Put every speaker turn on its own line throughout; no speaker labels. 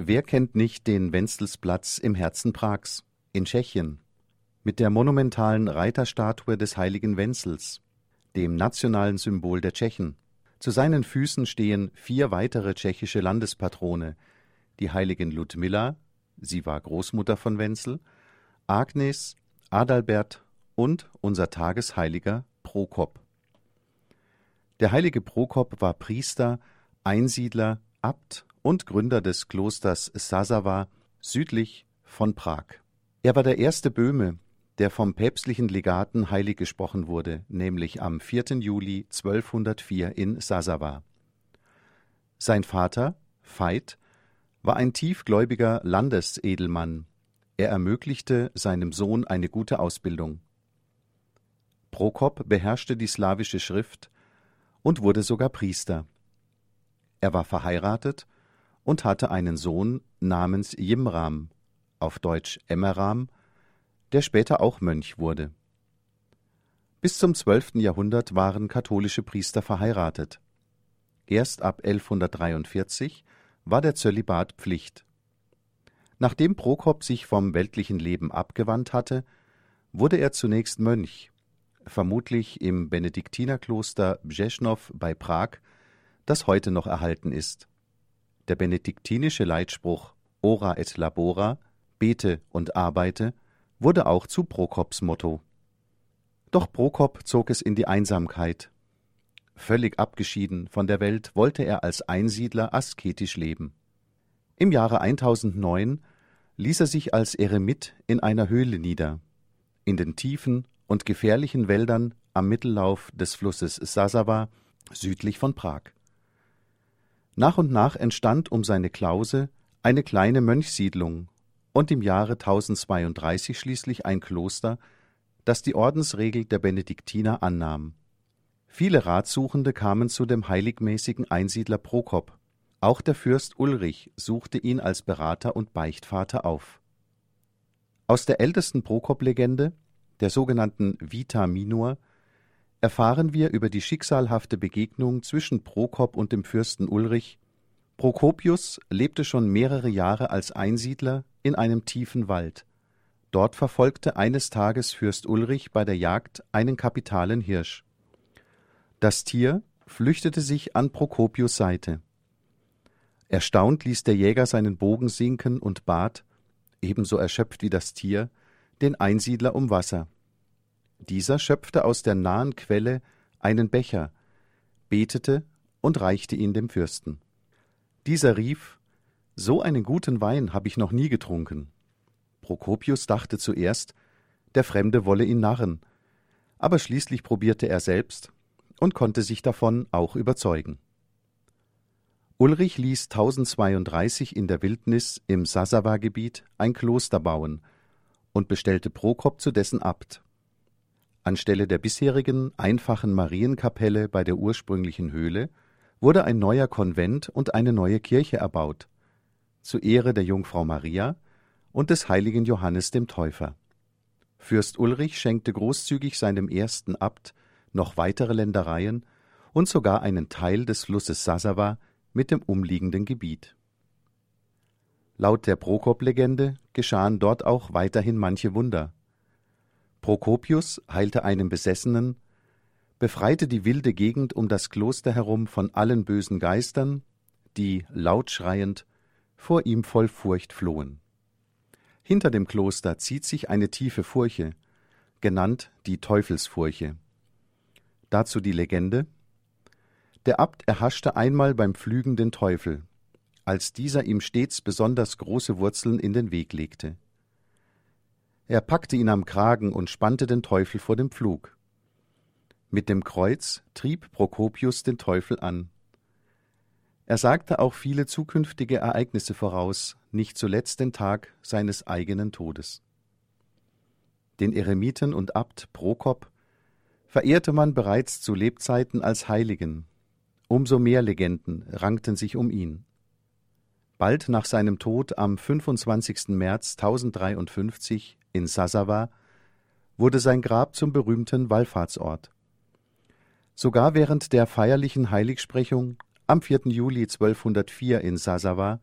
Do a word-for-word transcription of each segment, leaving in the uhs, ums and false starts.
Wer kennt nicht den Wenzelsplatz im Herzen Prags, in Tschechien, mit der monumentalen Reiterstatue des heiligen Wenzels, dem nationalen Symbol der Tschechen. Zu seinen Füßen stehen vier weitere tschechische Landespatrone, die heiligen Ludmilla, sie war Großmutter von Wenzel, Agnes, Adalbert und unser Tagesheiliger Prokop. Der heilige Prokop war Priester, Einsiedler, Abt und Gründer des Klosters Sázava südlich von Prag. Er war der erste Böhme, der vom päpstlichen Legaten heilig gesprochen wurde, nämlich am vierten Juli zwölfhundertvier in Sázava. Sein Vater, Veit, war ein tiefgläubiger Landesedelmann. Er ermöglichte seinem Sohn eine gute Ausbildung. Prokop beherrschte die slawische Schrift und wurde sogar Priester. Er war verheiratet und hatte einen Sohn namens Jimram, auf Deutsch Emmeram, der später auch Mönch wurde. Bis zum zwölften Jahrhundert waren katholische Priester verheiratet. Erst ab elfhundertdreiundvierzig war der Zölibat Pflicht. Nachdem Prokop sich vom weltlichen Leben abgewandt hatte, wurde er zunächst Mönch, vermutlich im Benediktinerkloster Břechnov bei Prag, das heute noch erhalten ist. Der benediktinische Leitspruch Ora et labora, bete und arbeite, wurde auch zu Prokops Motto. Doch Prokop zog es in die Einsamkeit. Völlig abgeschieden von der Welt wollte er als Einsiedler asketisch leben. Im Jahre eintausendneun ließ er sich als Eremit in einer Höhle nieder, in den tiefen und gefährlichen Wäldern am Mittellauf des Flusses Sázava südlich von Prag. Nach und nach entstand um seine Klause eine kleine Mönchssiedlung und im Jahre tausendzweiunddreißig schließlich ein Kloster, das die Ordensregel der Benediktiner annahm. Viele Ratsuchende kamen zu dem heiligmäßigen Einsiedler Prokop. Auch der Fürst Ulrich suchte ihn als Berater und Beichtvater auf. Aus der ältesten Prokop-Legende, der sogenannten Vita Minor, erfahren wir über die schicksalhafte Begegnung zwischen Prokop und dem Fürsten Ulrich. Prokopius lebte schon mehrere Jahre als Einsiedler in einem tiefen Wald. Dort verfolgte eines Tages Fürst Ulrich bei der Jagd einen kapitalen Hirsch. Das Tier flüchtete sich an Prokopius' Seite. Erstaunt ließ der Jäger seinen Bogen sinken und bat, ebenso erschöpft wie das Tier, den Einsiedler um Wasser. Dieser schöpfte aus der nahen Quelle einen Becher, betete und reichte ihn dem Fürsten. Dieser rief, »So einen guten Wein habe ich noch nie getrunken.« Prokopius dachte zuerst, der Fremde wolle ihn narren, aber schließlich probierte er selbst und konnte sich davon auch überzeugen. Ulrich ließ tausendzweiunddreißig in der Wildnis im Sázava-Gebiet ein Kloster bauen und bestellte Prokop zu dessen Abt. Anstelle der bisherigen einfachen Marienkapelle bei der ursprünglichen Höhle wurde ein neuer Konvent und eine neue Kirche erbaut, zu Ehre der Jungfrau Maria und des heiligen Johannes dem Täufer. Fürst Ulrich schenkte großzügig seinem ersten Abt noch weitere Ländereien und sogar einen Teil des Flusses Sázava mit dem umliegenden Gebiet. Laut der Prokop-Legende geschahen dort auch weiterhin manche Wunder. Prokopius heilte einen Besessenen, befreite die wilde Gegend um das Kloster herum von allen bösen Geistern, die, laut schreiend, vor ihm voll Furcht flohen. Hinter dem Kloster zieht sich eine tiefe Furche, genannt die Teufelsfurche. Dazu die Legende: Der Abt erhaschte einmal beim Pflügen den Teufel, als dieser ihm stets besonders große Wurzeln in den Weg legte. Er packte ihn am Kragen und spannte den Teufel vor dem Pflug. Mit dem Kreuz trieb Prokopius den Teufel an. Er sagte auch viele zukünftige Ereignisse voraus, nicht zuletzt den Tag seines eigenen Todes. Den Eremiten und Abt Prokop verehrte man bereits zu Lebzeiten als Heiligen. Umso mehr Legenden rankten sich um ihn. Bald nach seinem Tod am fünfundzwanzigsten März tausenddreiundfünfzig in Sázava wurde sein Grab zum berühmten Wallfahrtsort. Sogar während der feierlichen Heiligsprechung am vierten Juli zwölfhundertvier in Sázava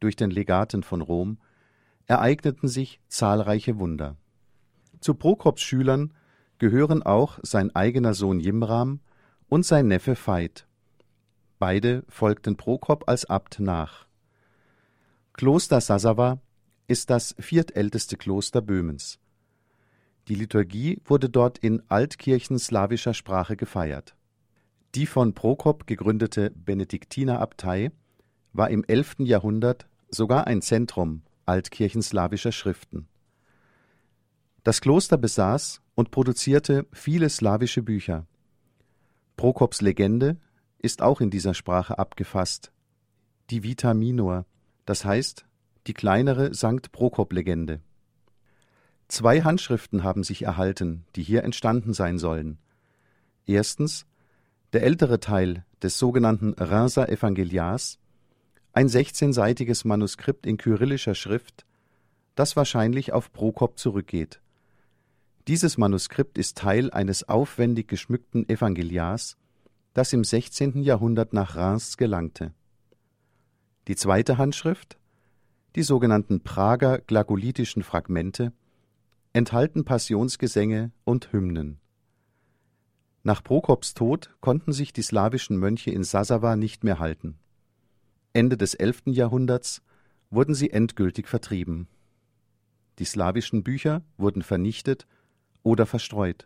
durch den Legaten von Rom, ereigneten sich zahlreiche Wunder. Zu Prokops Schülern gehören auch sein eigener Sohn Jimram und sein Neffe Veit. Beide folgten Prokop als Abt nach. Kloster Sasava ist das viertälteste Kloster Böhmens. Die Liturgie wurde dort in altkirchenslawischer Sprache gefeiert. Die von Prokop gegründete Benediktinerabtei war im elften Jahrhundert sogar ein Zentrum altkirchenslawischer Schriften. Das Kloster besaß und produzierte viele slawische Bücher. Prokops Legende ist auch in dieser Sprache abgefasst, die Vita Minor, das heißt die kleinere Sankt Prokop-Legende. Zwei Handschriften haben sich erhalten, die hier entstanden sein sollen. Erstens der ältere Teil des sogenannten Reims Evangeliars, ein sechzehnseitiges Manuskript in kyrillischer Schrift, das wahrscheinlich auf Prokop zurückgeht. Dieses Manuskript ist Teil eines aufwendig geschmückten Evangeliars, das im sechzehnten Jahrhundert nach Reims gelangte. Die zweite Handschrift, die sogenannten Prager glagolitischen Fragmente, enthalten Passionsgesänge und Hymnen. Nach Prokops Tod konnten sich die slawischen Mönche in Sasava nicht mehr halten. Ende des elften Jahrhunderts wurden sie endgültig vertrieben. Die slawischen Bücher wurden vernichtet oder verstreut.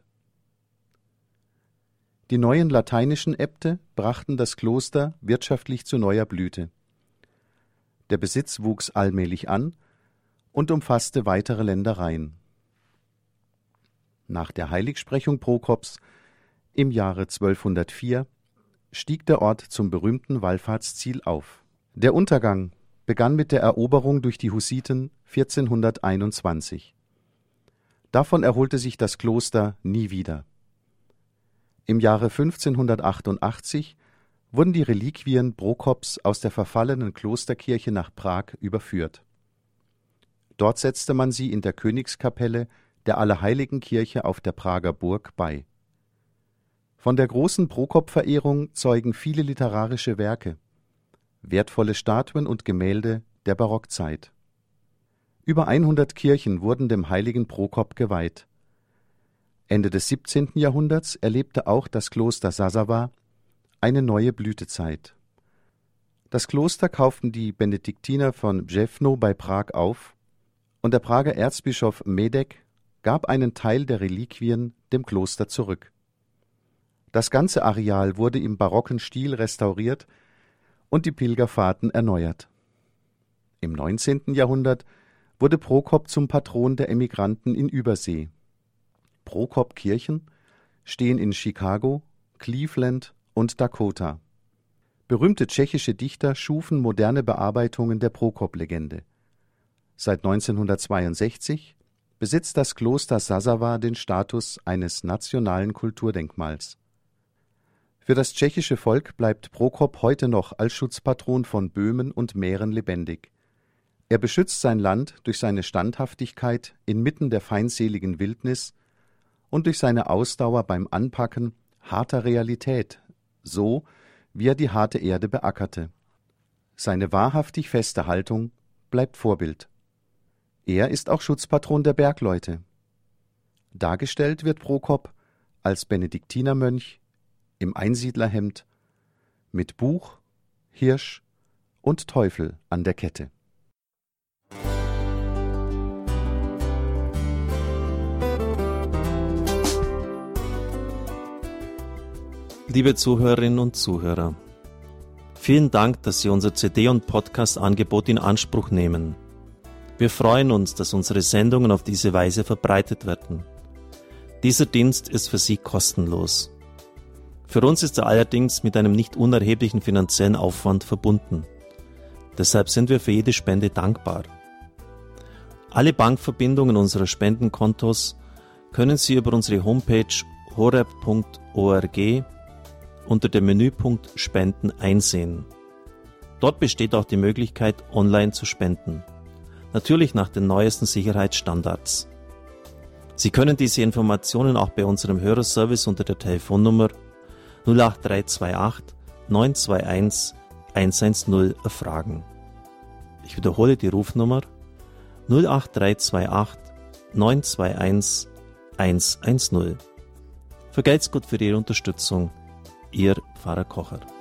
Die neuen lateinischen Äbte brachten das Kloster wirtschaftlich zu neuer Blüte. Der Besitz wuchs allmählich an und umfasste weitere Ländereien. Nach der Heiligsprechung Prokops im Jahre zwölfhundertvier stieg der Ort zum berühmten Wallfahrtsziel auf. Der Untergang begann mit der Eroberung durch die Hussiten vierzehnhunderteinundzwanzig. Davon erholte sich das Kloster nie wieder. Im Jahre fünfzehnhundertachtundachtzig wurden die Reliquien Prokops aus der verfallenen Klosterkirche nach Prag überführt. Dort setzte man sie in der Königskapelle der Allerheiligenkirche auf der Prager Burg bei. Von der großen Prokop-Verehrung zeugen viele literarische Werke, wertvolle Statuen und Gemälde der Barockzeit. Über hundert Kirchen wurden dem heiligen Prokop geweiht. Ende des siebzehnten Jahrhunderts erlebte auch das Kloster Sasava eine neue Blütezeit. Das Kloster kauften die Benediktiner von Břevno bei Prag auf und der Prager Erzbischof Medek gab einen Teil der Reliquien dem Kloster zurück. Das ganze Areal wurde im barocken Stil restauriert und die Pilgerfahrten erneuert. Im neunzehnten Jahrhundert wurde Prokop zum Patron der Emigranten in Übersee. Prokop-Kirchen stehen in Chicago, Cleveland und Dakota. Berühmte tschechische Dichter schufen moderne Bearbeitungen der Prokop-Legende. Seit neunzehnhundertzweiundsechzig besitzt das Kloster Sasava den Status eines nationalen Kulturdenkmals. Für das tschechische Volk bleibt Prokop heute noch als Schutzpatron von Böhmen und Mähren lebendig. Er beschützt sein Land durch seine Standhaftigkeit inmitten der feindseligen Wildnis und durch seine Ausdauer beim Anpacken harter Realität, so wie er die harte Erde beackerte. Seine wahrhaftig feste Haltung bleibt Vorbild. Er ist auch Schutzpatron der Bergleute. Dargestellt wird Prokop als Benediktinermönch im Einsiedlerhemd mit Buch, Hirsch und Teufel an der Kette.
Liebe Zuhörerinnen und Zuhörer, vielen Dank, dass Sie unser C D- und Podcast-Angebot in Anspruch nehmen. Wir freuen uns, dass unsere Sendungen auf diese Weise verbreitet werden. Dieser Dienst ist für Sie kostenlos. Für uns ist er allerdings mit einem nicht unerheblichen finanziellen Aufwand verbunden. Deshalb sind wir für jede Spende dankbar. Alle Bankverbindungen unserer Spendenkontos können Sie über unsere Homepage horeb punkt org unter dem Menüpunkt Spenden einsehen. Dort besteht auch die Möglichkeit, online zu spenden. Natürlich nach den neuesten Sicherheitsstandards. Sie können diese Informationen auch bei unserem Hörerservice unter der Telefonnummer null acht drei zwei acht neun zwei eins eins eins null erfragen. Ich wiederhole die Rufnummer null acht drei zwei acht neun zwei eins eins eins null. Vergelt's Gott für Ihre Unterstützung. Ihr Pfarrer Kocher.